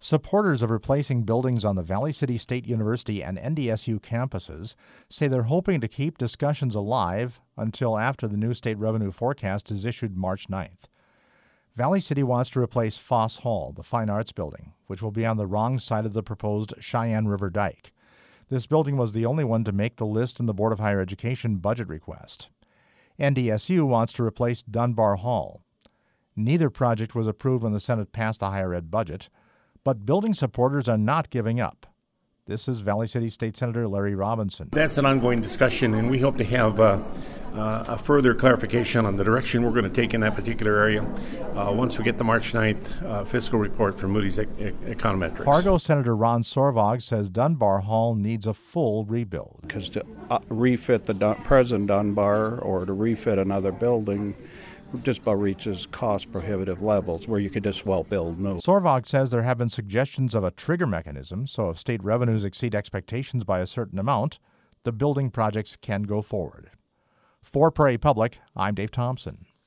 Supporters of replacing buildings on the Valley City State University and NDSU campuses say they're hoping to keep discussions alive until after the new state revenue forecast is issued March 9th. Valley City wants to replace Foss Hall, the fine arts building, which will be on the wrong side of the proposed Cheyenne River Dike. This building was the only one to make the list in the Board of Higher Education budget request. NDSU wants to replace Dunbar Hall. Neither project was approved when the Senate passed the higher ed budget, but building supporters are not giving up. This is Valley City State Senator Larry Robinson. That's an ongoing discussion, and we hope to have a further clarification on the direction we're going to take in that particular area once we get the March 9th fiscal report from Moody's Econometrics. Fargo Senator Ron Sorvog says Dunbar Hall needs a full rebuild. Because to refit the present Dunbar or to refit another building just about reaches cost-prohibitive levels where you could just build new. Sorvog says there have been suggestions of a trigger mechanism, so if state revenues exceed expectations by a certain amount, the building projects can go forward. For Prairie Public, I'm Dave Thompson.